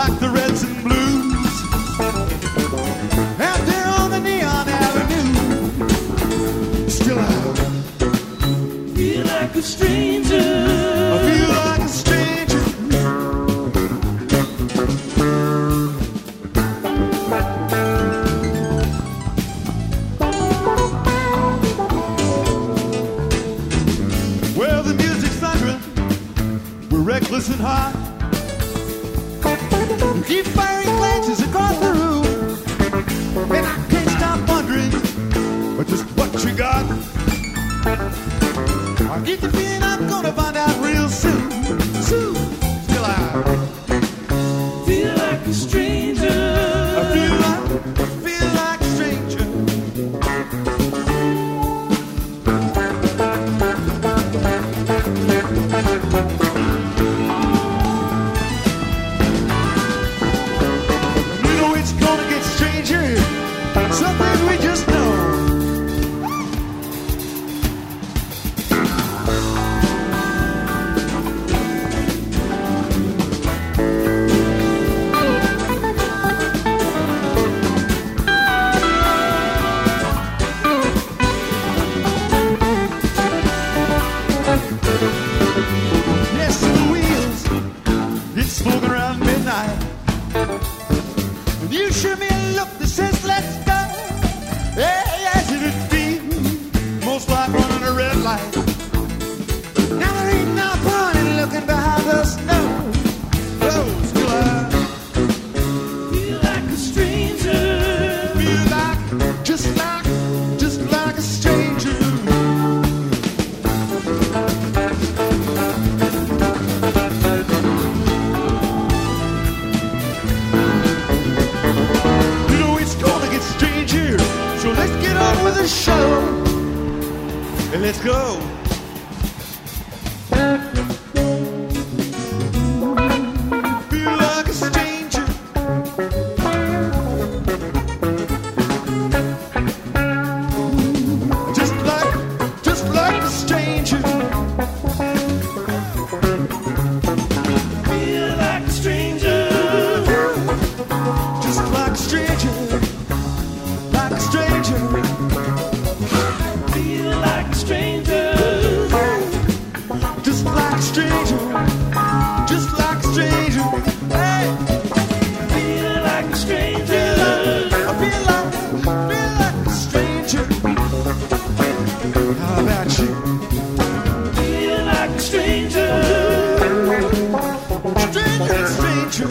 like the reds and blues out there on the neon avenue. Still I feel like a stranger. I feel like a stranger. Well, the music's thundering, we're reckless and hot. You keep firing glances across the room, and I can't stop wondering just what you got. I get the feeling I'm gonna find out real soon. Soon, still I feel like a stranger. I feel like a stranger. You know it's gonna get stranger. Some things we just know. Yes, the wheels get smoking around midnight. And you shoot me a look that says let's go. Yeah, yes, it feels most like running a red light. Now there ain't no point in looking behind the snow. Oh, still I Feel like a stranger. feel like, just like a stranger. You know it's gonna get stranger, so let's get on with the show. And let's go. Feel like a stranger. Just like a stranger. Feel like a stranger. Just like a stranger. Like a stranger. Feel like a stranger. Just like a stranger. Just like a stranger. Hey, Feel like a stranger. I feel like a stranger. How about you? Feel like a stranger. Stranger, stranger.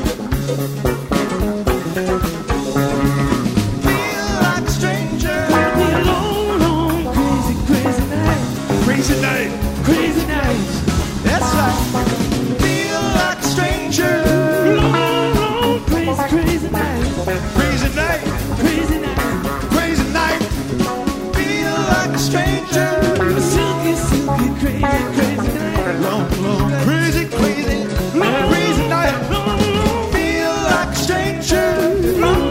Feel like a stranger. Be a long, long, crazy, crazy night. Crazy night. Crazy night. That's right. Feel like a stranger. Long, long, crazy, crazy night. Crazy night. Crazy night. Crazy night. Feel like a stranger. A silky, silky, crazy, crazy night. Long, long, crazy, crazy, crazy night. Feel like a stranger. Long,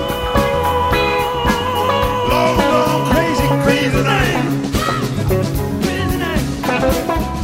long, crazy, crazy night. Crazy night.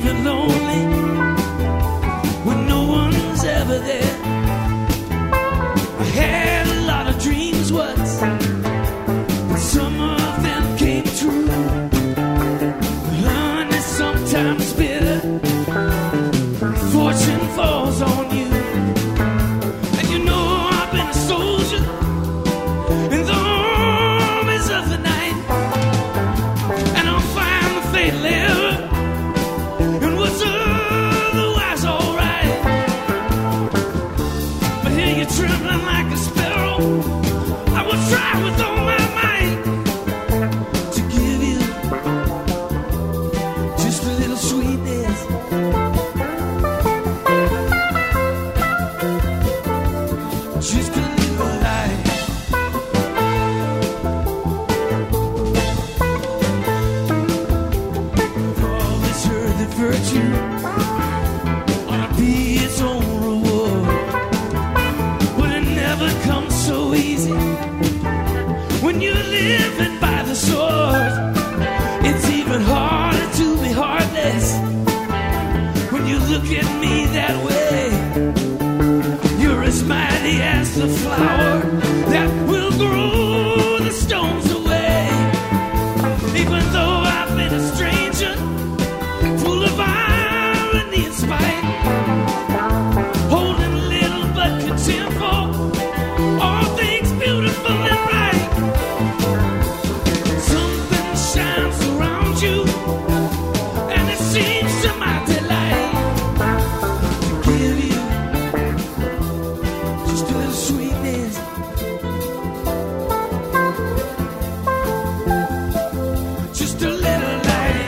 even lonely when no one's ever there. I had a lot of dreams once, but some of them came true. Honey, sometimes bitter, fortune falls on you. And you know I've been a soldier in the armies of the night, and I'll find the fatal error and what's otherwise alright. But here you're trembling like a sparrow. I will try with all my might to give you just a little sweetness. Just a little light. I've always heard that virtue ought to be its own reward, but it never comes so easy when you're living by the sword. It's even harder to be heartless when you look at me that way. You're as mighty as the flower that will grow the stones away. Even though I've been a stranger, full of irony and spite, holding little but contempt for all things beautiful and right. Something shines around you, and it seems to my delight to give you just a little sweetness. Just a little light.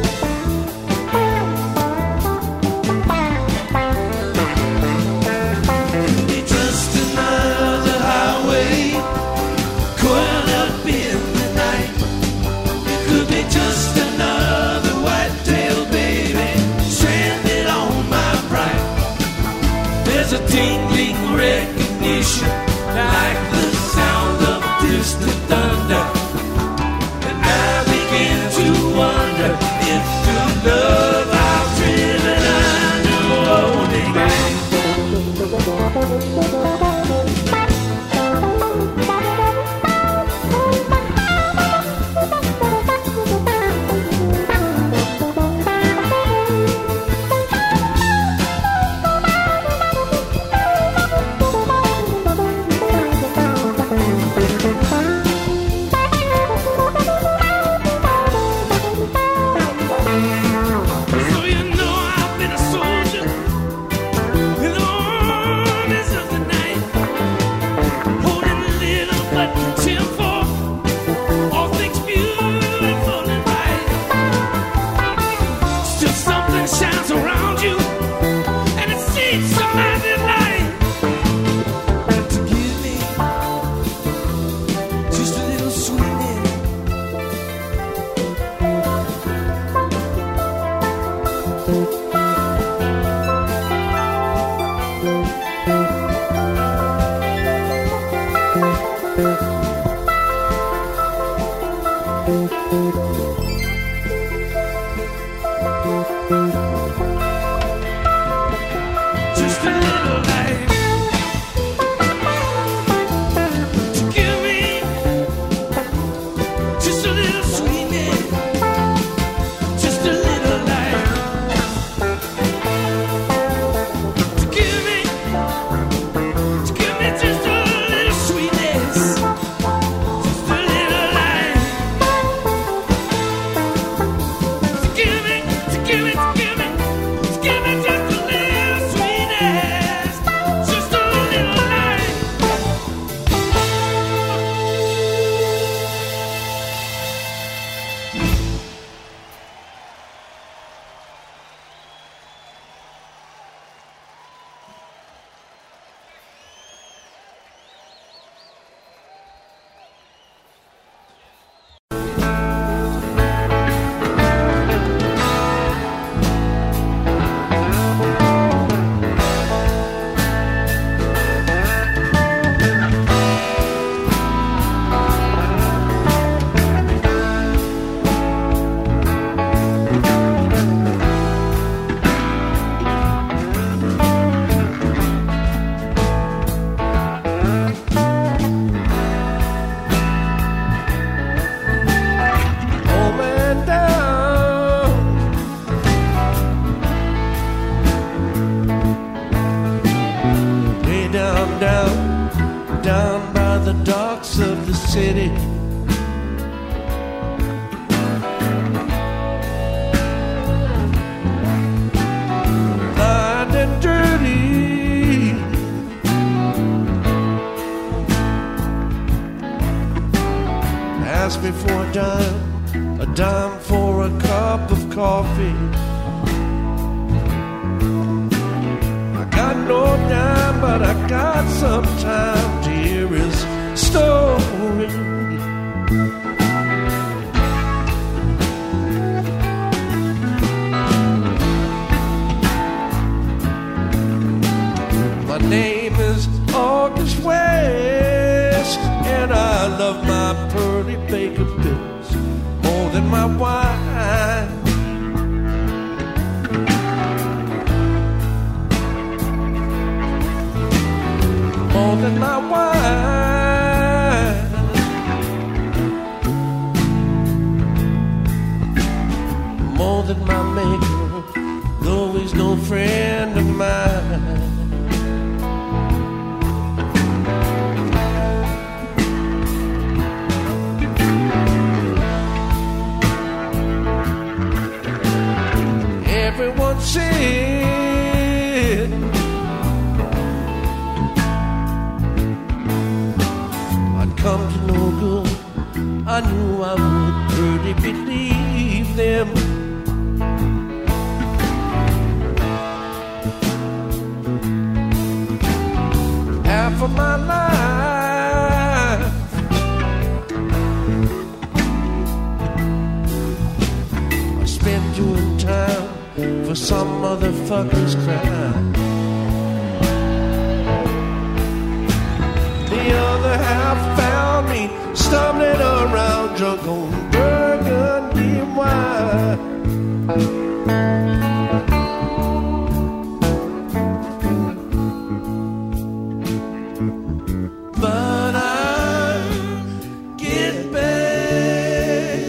Could be just another highway coiled up in the night. It could be just another white-tailed baby stranded on my pride. There's a tingling recognition, like the sound of distant thunder, and I begin to wonder if the love I've driven under won't ignite. So you know I've been a soldier in the armies of the night, holding a little but contempt for all things beautiful and right. Still something shines around you, and it seems to my delight to give me just a little sweetness. Just a little light to give me just a little sweetness. Just a little light to give me just a little sweetness. Just a little light to give me, to give me, to give me. city. Blind and dirty. Ask me for a dime for a cup of coffee. I got no dime, but I got some time to hear his story. My name is August West, and I love my pearly baker bills more than my wine. More than my wine. More than my maker, though he's no friend of mine. Everyone said I'd come to no good. I knew I would really believe them. Half of my life I spent doing time for some motherfucker's crime. The other half found me stumbling around drunk on burgundy wine. But I get back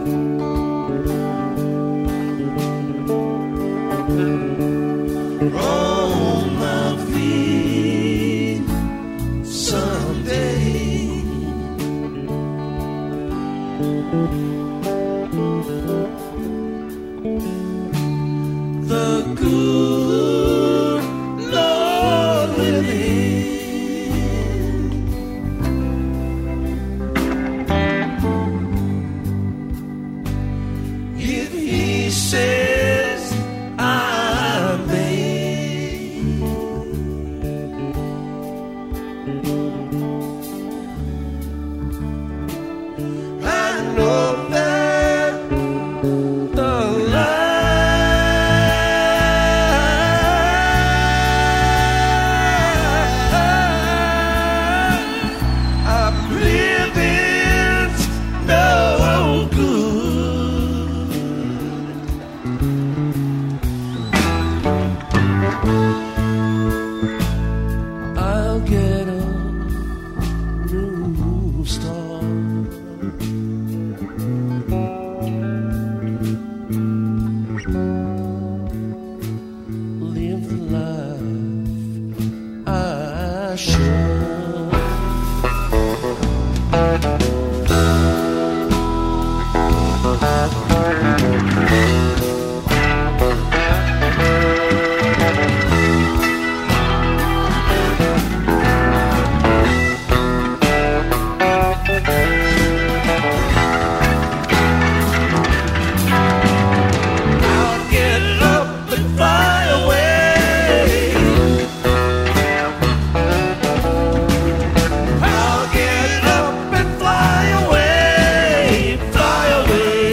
on my feet someday. The good Lord willing, if He says I may, I know that the life I'm living's no good. I'll get a new start. Live the life I should. I'll get up and fly away. I'll get up and fly away, fly away.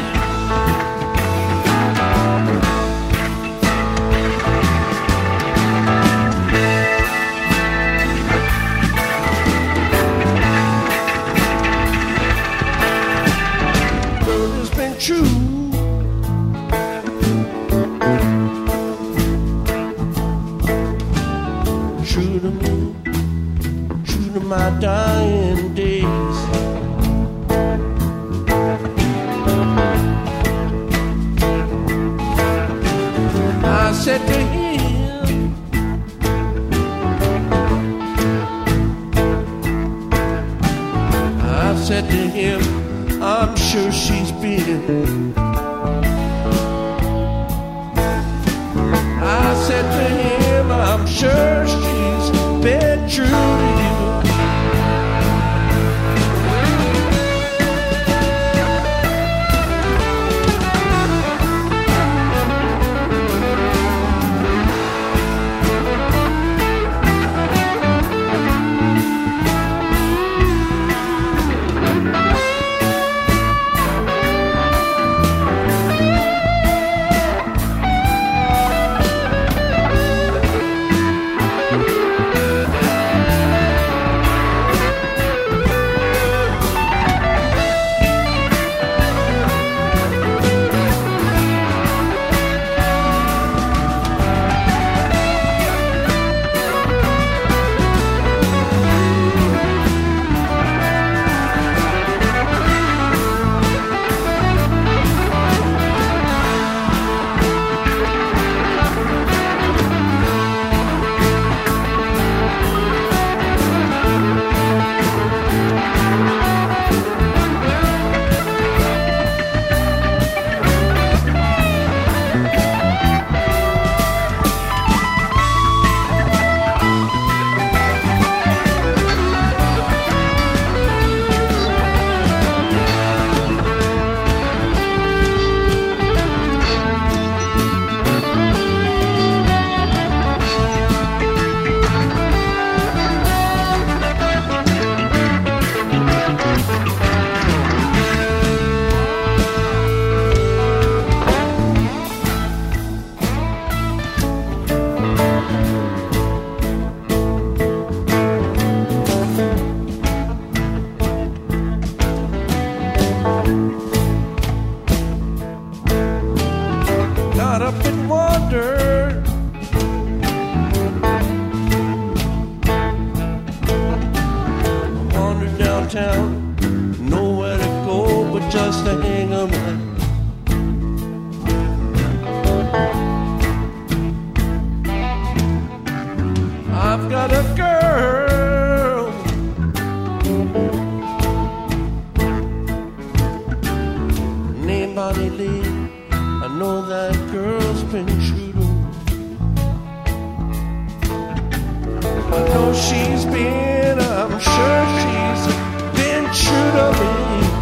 But it's been true. True to me, true to my dying days. I said to him, I said to him, I'm sure she's been. I said to him, I'm sure she's been true to you. Got up and wandered, wandered downtown, nowhere to go but just to hang around. I've got a girl, named Bonnie Lee. I know that girl's been true to me. I know she's been, I'm sure she's been true to me.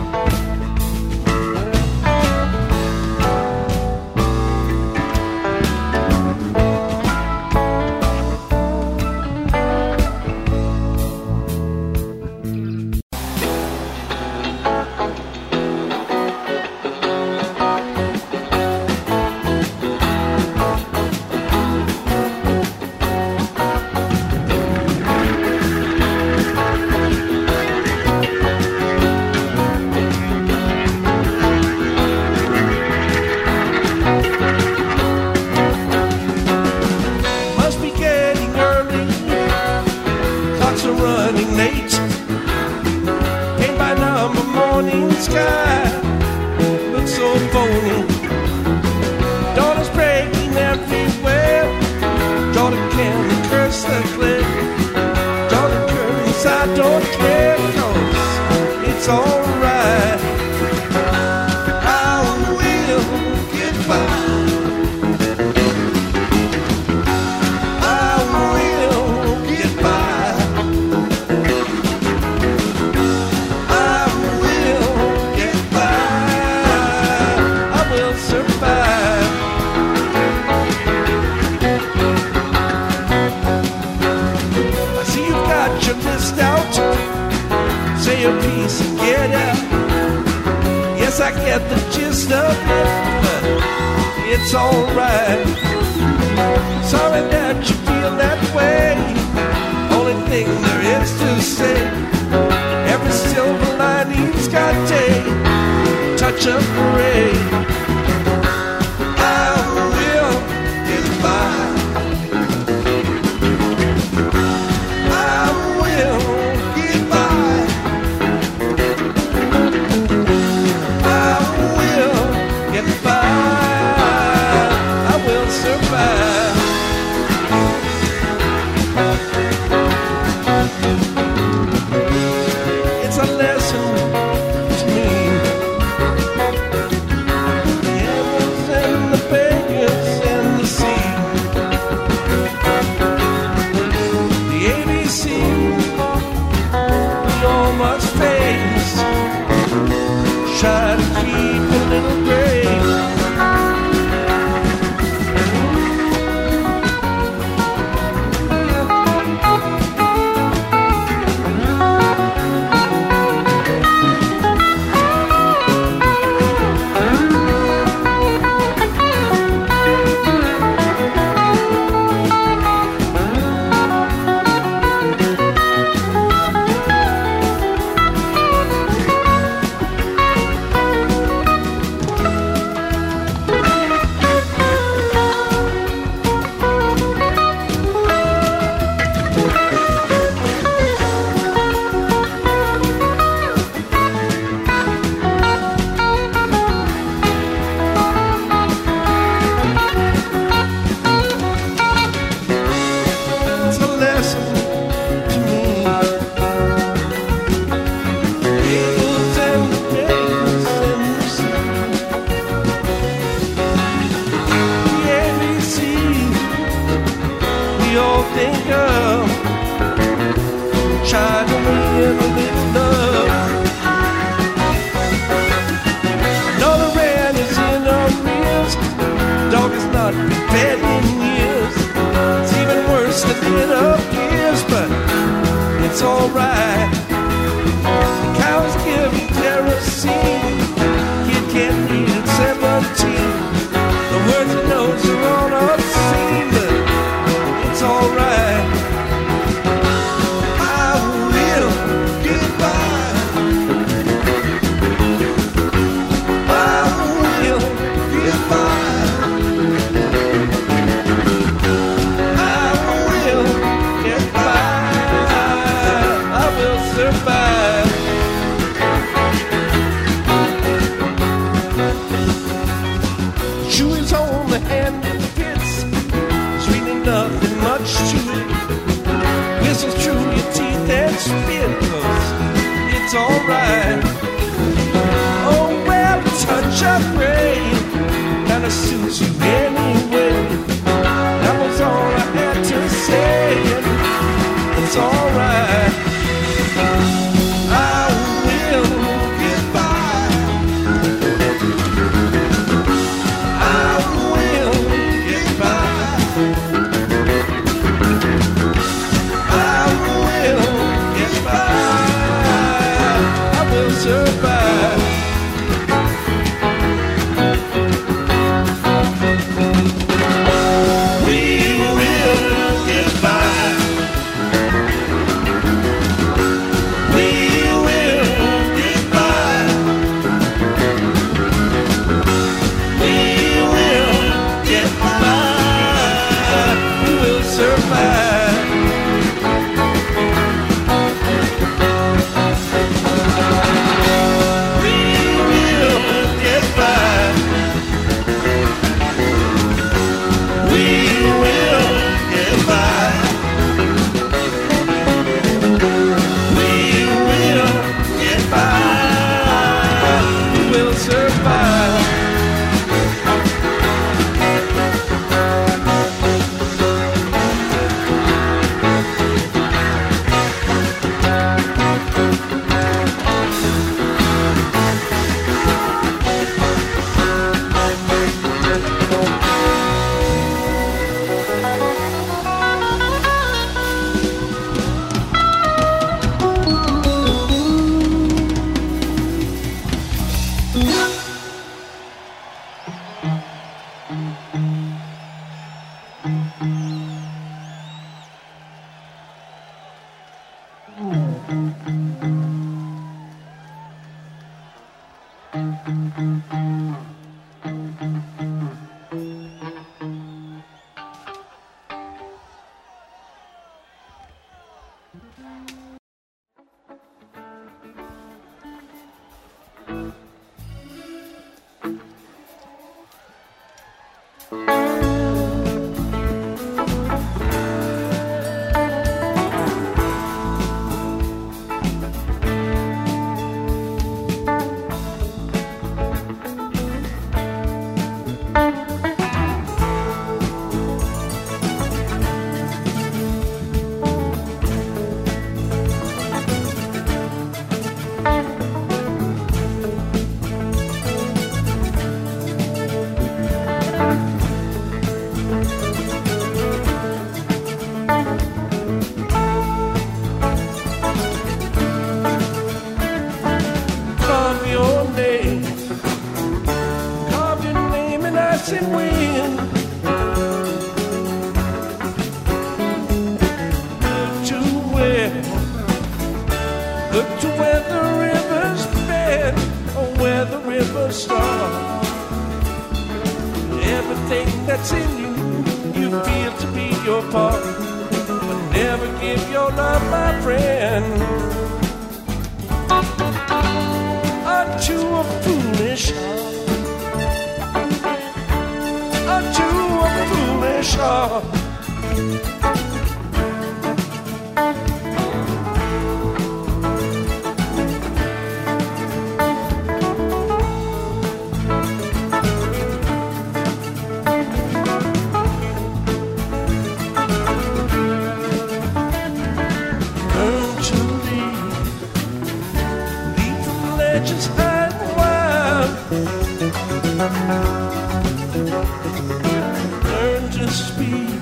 Sky looks so phony. Daughter's breaking everywhere. Daughter can curse the cliff. Daughter curse, I don't care, 'cause it's alright. I will get by. I will get by. Say your piece and get out. Yes, I get the gist of it, but it's alright. Sorry that you feel that way. Only thing there is to say, every silver lining's got a touch of gray. I will get by. I will get by. I will get by. I will survive. It's a lesson routine. The words he knows are all obscene, but it's alright. I will get by. I will get by. I will get by. I will survive. Chewy's on the hand that fits, sweet and nothing much to it. Whistles through your teeth and spit, 'cause it's alright. Oh well, a touch of rain kinda suits you anyway. That was all I had to say, and it's alright. I will get by. I will get by. I will get by. I will survive. We will get by. We will get by. We will get by. We will survive. We will get by. We will get by. We will get by. We will survive. Carve your name, carve your name in ice and wind. Look to where the rivers bend, or where the rivers start. Everything that's in you, you feel to be your part. But never give your love, my friend, unto a foolish heart. Unto a foolish heart. Learn to speak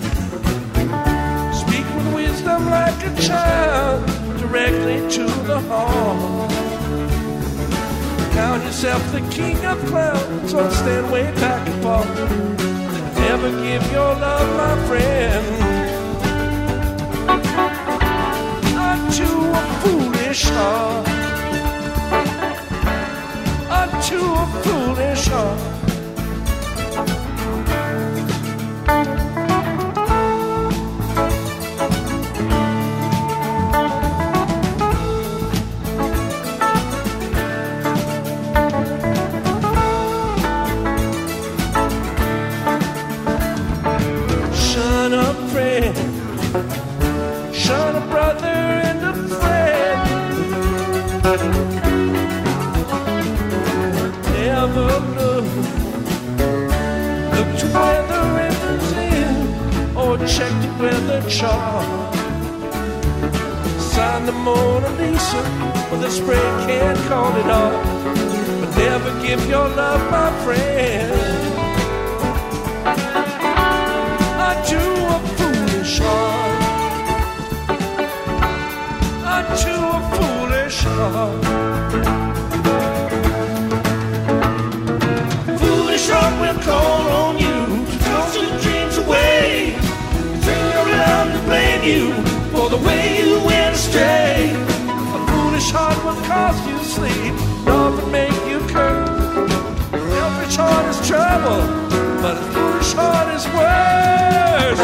with wisdom like a child, directly to the heart. Count yourself the king of clowns, so stand way back and fall. Never give your love, my friend, unto a foolish heart, unto a foolish heart. Shun a brother and a friend. Never look to where the river's in, or check the weather chart. Sign the Mona Lisa, but the spray can't call it off. But never give your love, my friend, unto a foolish heart. To a foolish heart. Foolish heart will call on you to toss your dreams away. Turn around to blame you for the way you went astray. A foolish heart will cost you sleep, often make you curse. Selfish heart is trouble, but a foolish heart is worse.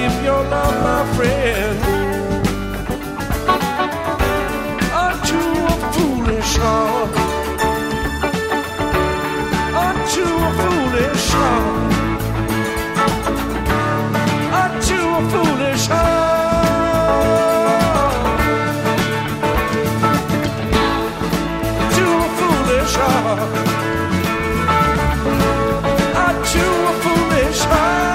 give your love, my friend. Aren't you a foolish heart? Aren't you a foolish heart? Aren't you a foolish heart? Aren't you a foolish heart? Aren't you a foolish heart?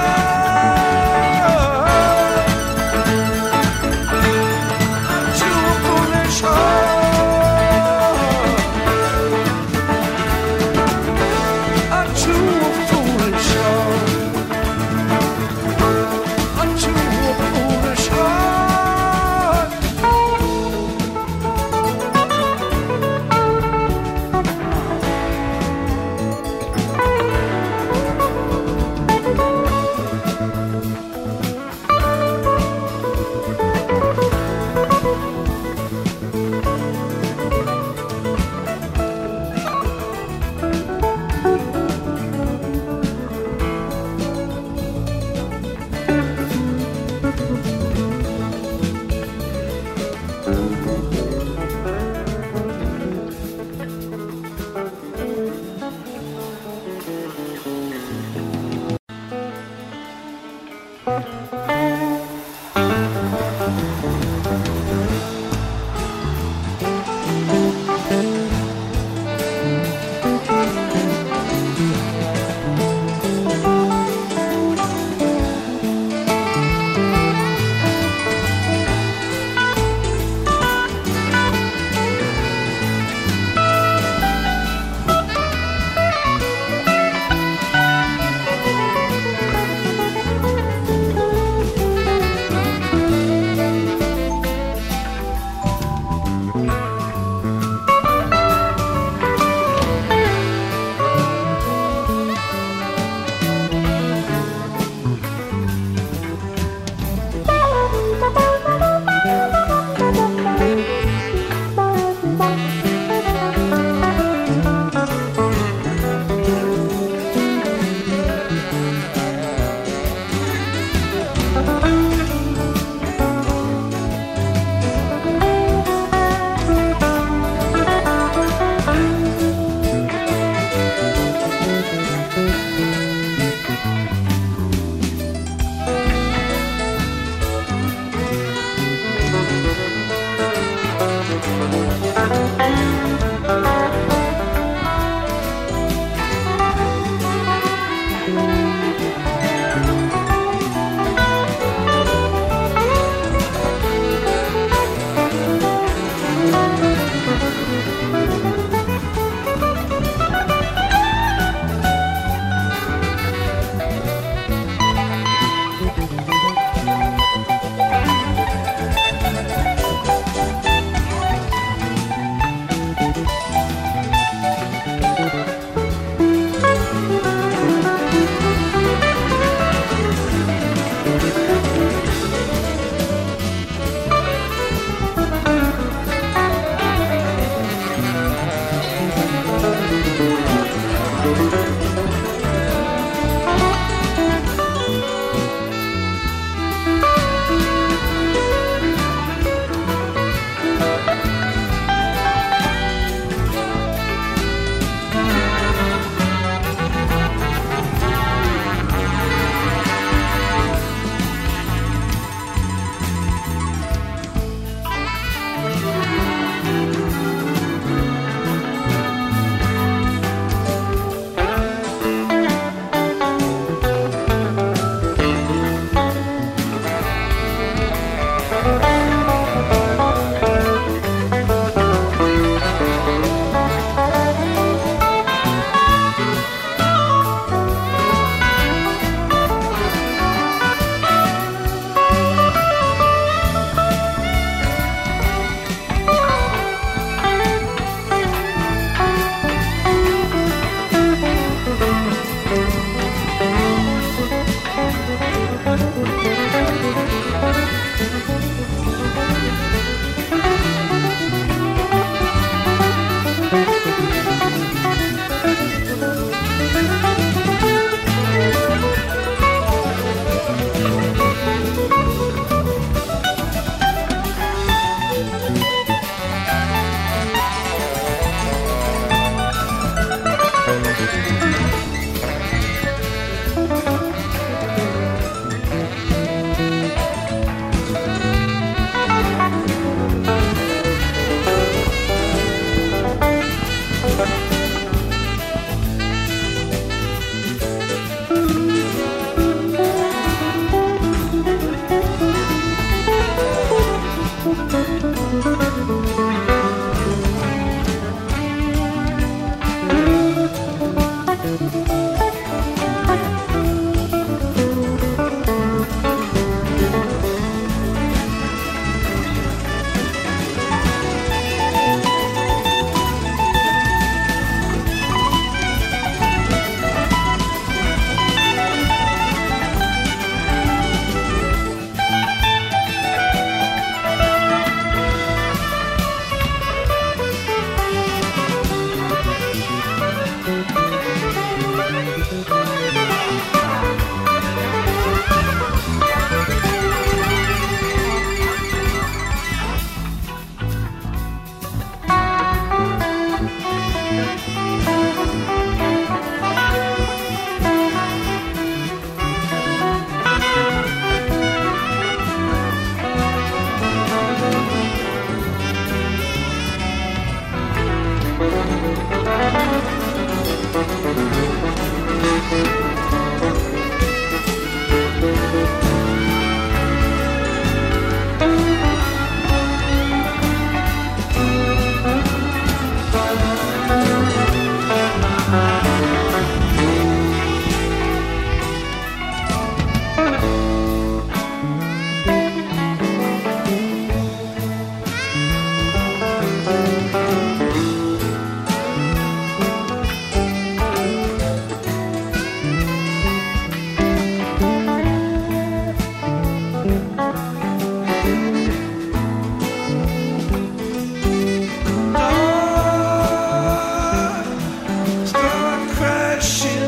Start crashing,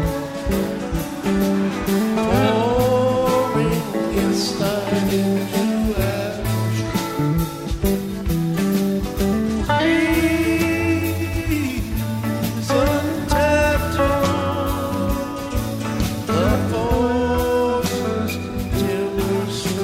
pouring inside into ash. Please untapped the forces, timber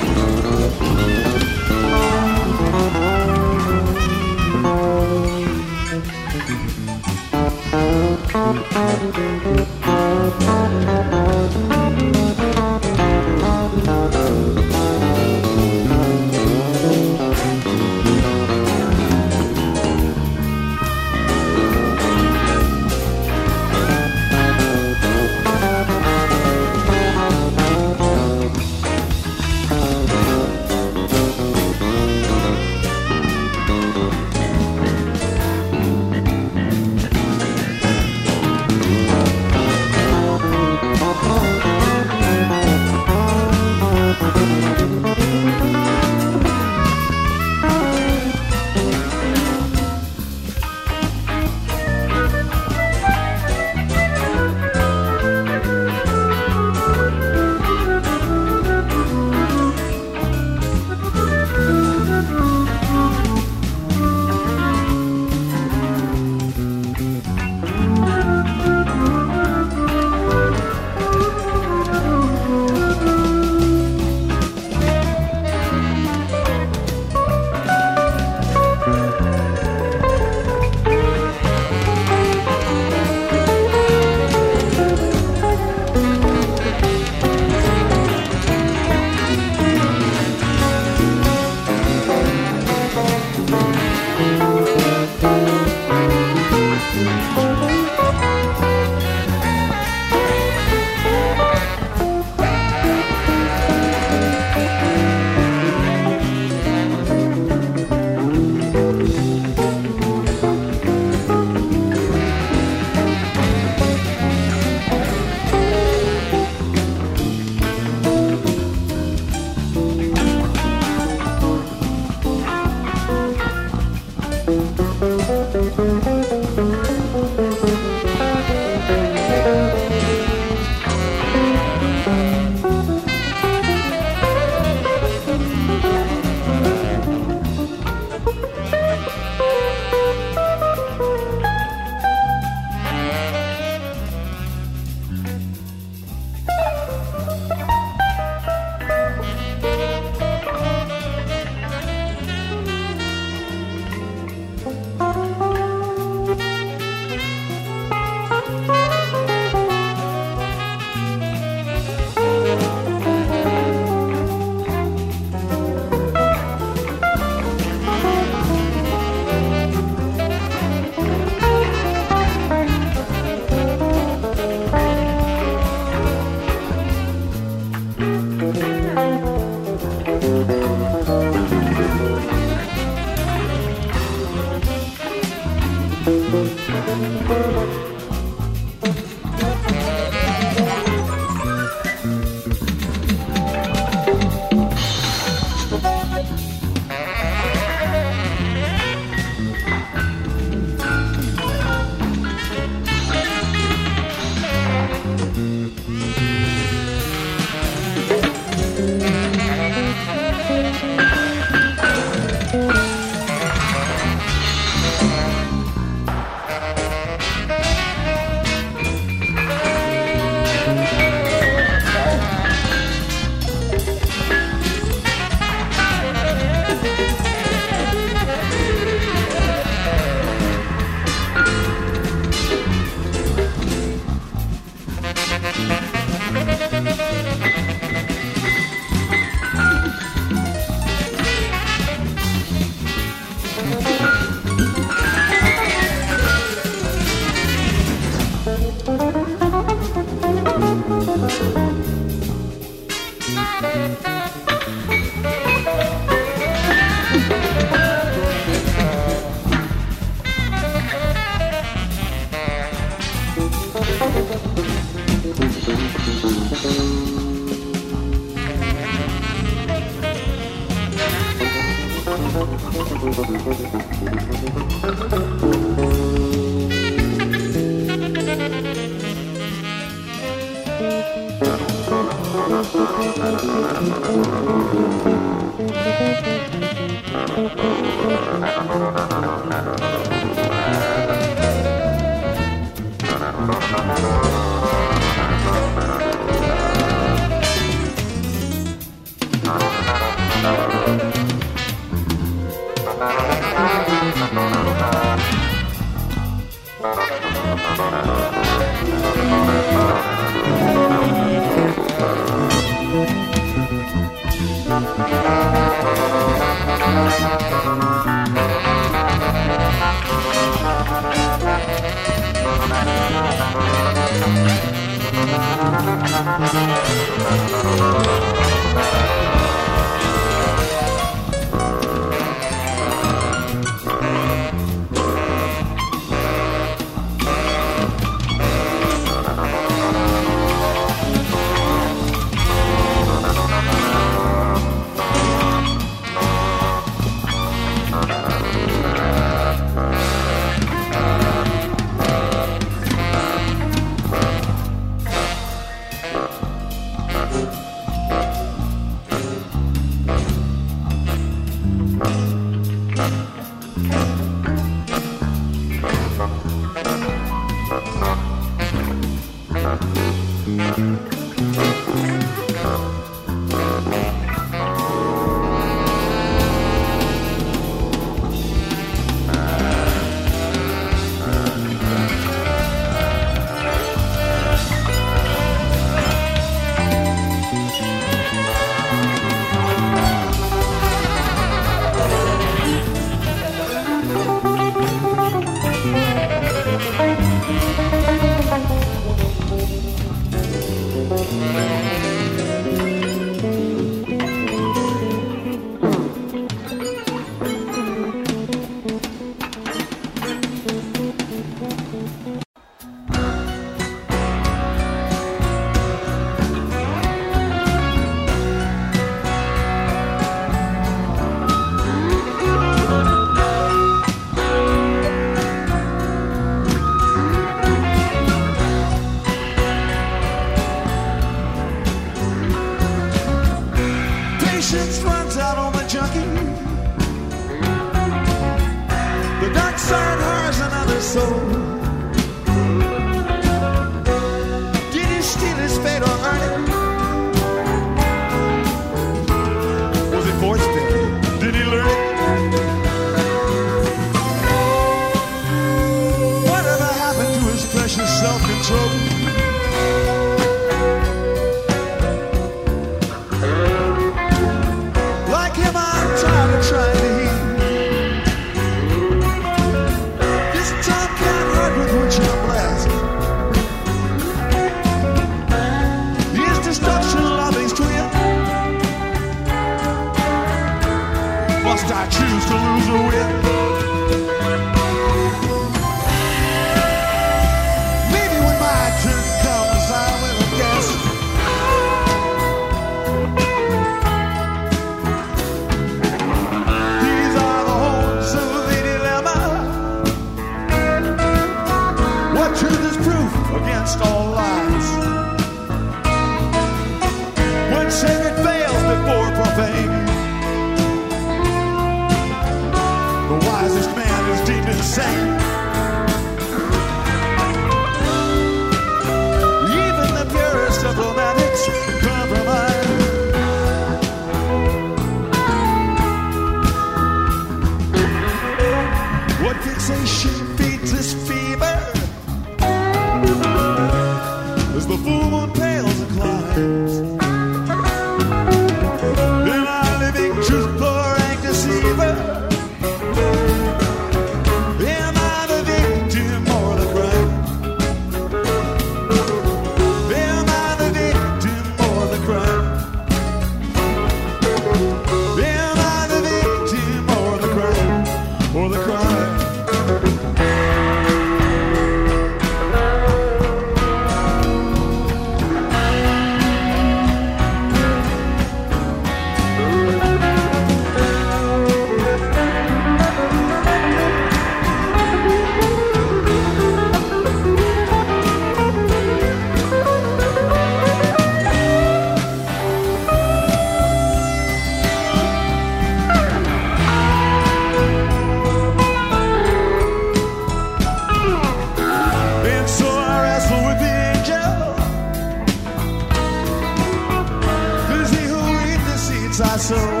soul.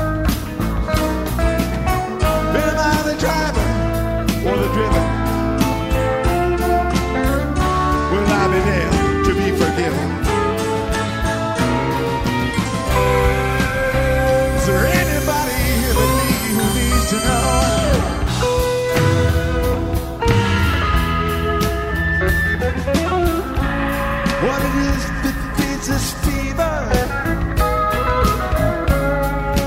Am I the driver or the driven? Will I be there to be forgiven? Is there anybody here but me who needs to know what it is that feeds this fever?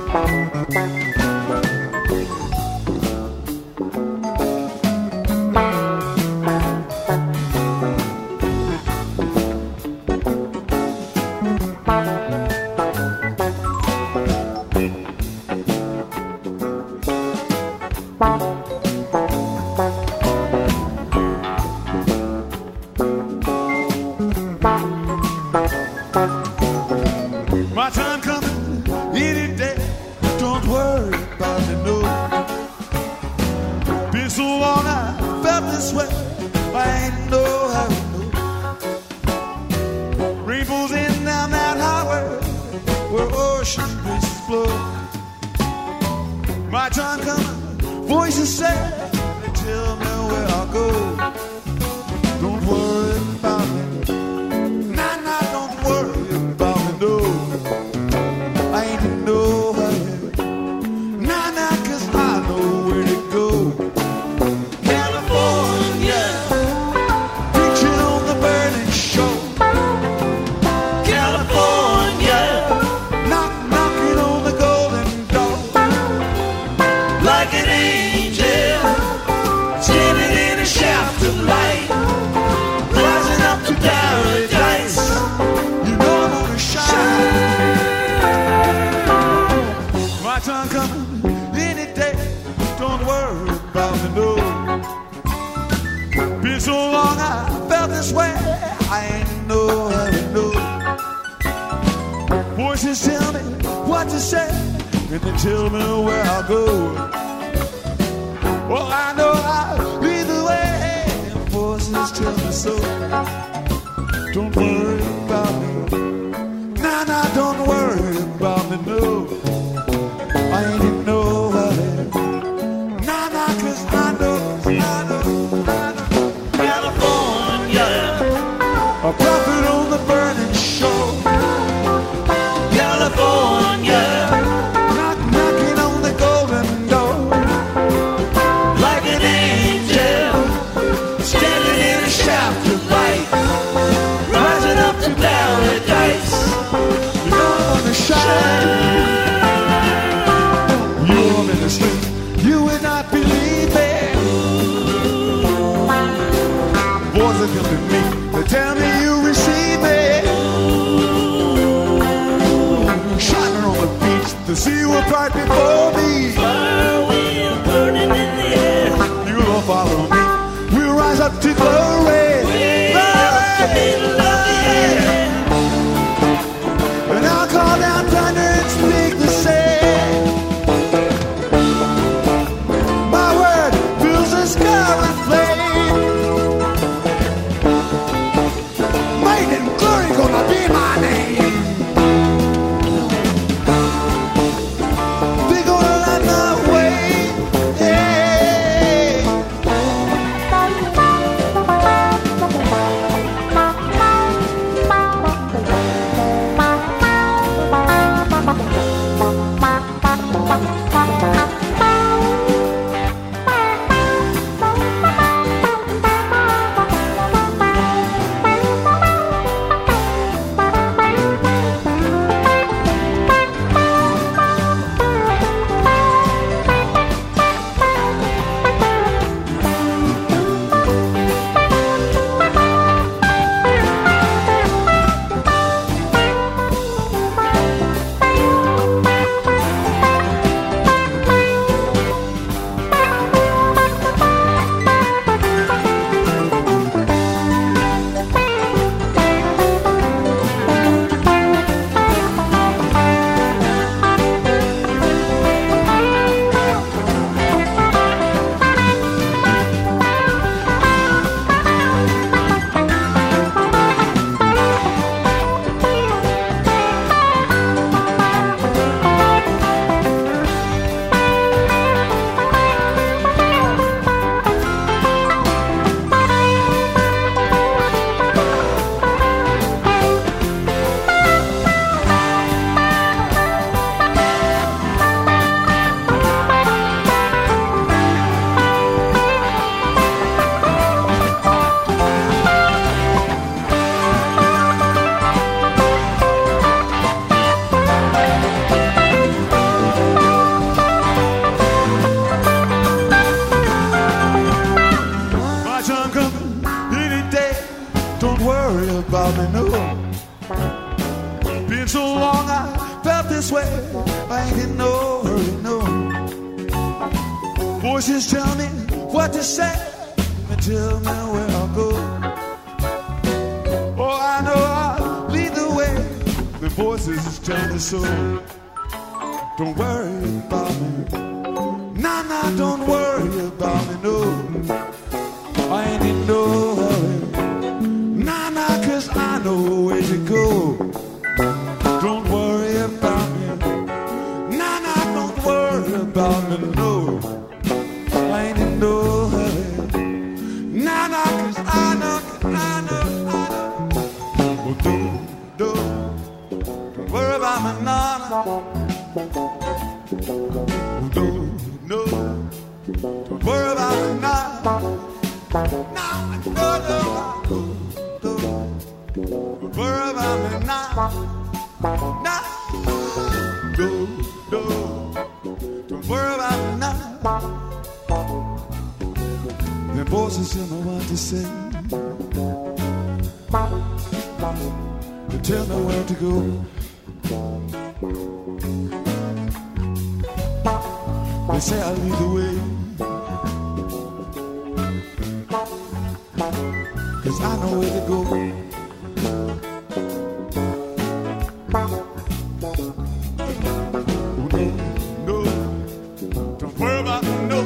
My time coming any day. Don't worry about me, no. Been so long I felt this way. I ain't know how to know. Rainbows in down that highway where ocean breezes blow. My time coming, voices say, they tell me where I'll go. Don't worry about me. Nah, nah, don't worry about me, no. I ain't in no hurry. Nah, nah, 'cause I know where to go. California, preaching on the burning shore. California, knocking on the golden door. Like an angel, standing in a shaft of light, rising up to paradise. You know I'm gonna shine. My time coming any day. Don't worry about me, no. Been so long I felt this way. I ain't know how to know. Voices tell me what to say, and they tell me where I'll go. Well, I know I'll lead the way. Voices tell me so. Don't worry about me. Nah, nah, don't worry about me, no. I ain't in no hurry. Nah, nah, 'cause I know. California, A prophet on the burning shore. California, Knocking on the golden door. like an angel, standing in a shaft of light, rising up to paradise. You know I'm gonna shine. You're ministry. You would not believe me. Voices come to me. They tell me you receive me. Shining on the beach. The sea will part before me. Fire wind burning in the air. You will follow me. We'll rise up to glory. Middle of the air. And I'll call down thunder and speak the same. My word fills the sky with flame. Might and glory gonna be my name. They gonna light my way. Hey. I ain't in no hurry, no. Voices tell me what to say, and tell me where I'll go. Oh, I know I'll lead the way. The voices tell me so. Don't worry about me. Nah, nah, don't worry about me, no. I ain't in no hurry. Nah, nah, 'cause I know where to go. Don't worry about me. Nah, nah, don't worry about me, no. I ain't in no hurry. Nah, nah, 'cause I know. Oh, don't worry about me, nah, nah. No, don't worry about me now. No, don't worry about me now. No, don't worry about me now. The voices tell me what to say. They tell me where to go. They say I'll lead the way, 'cause I know where to go. No, don't worry about me, no.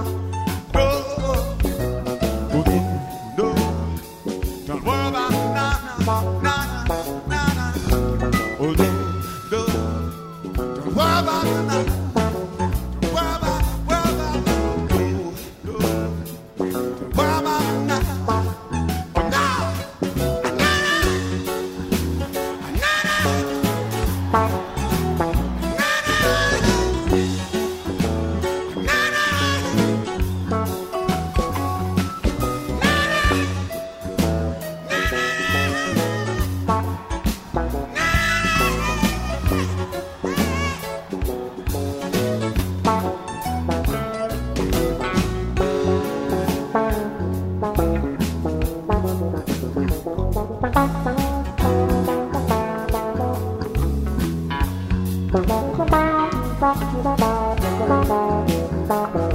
Don't worry about me, nah. Oh, no, don't worry about me, nah. Bye.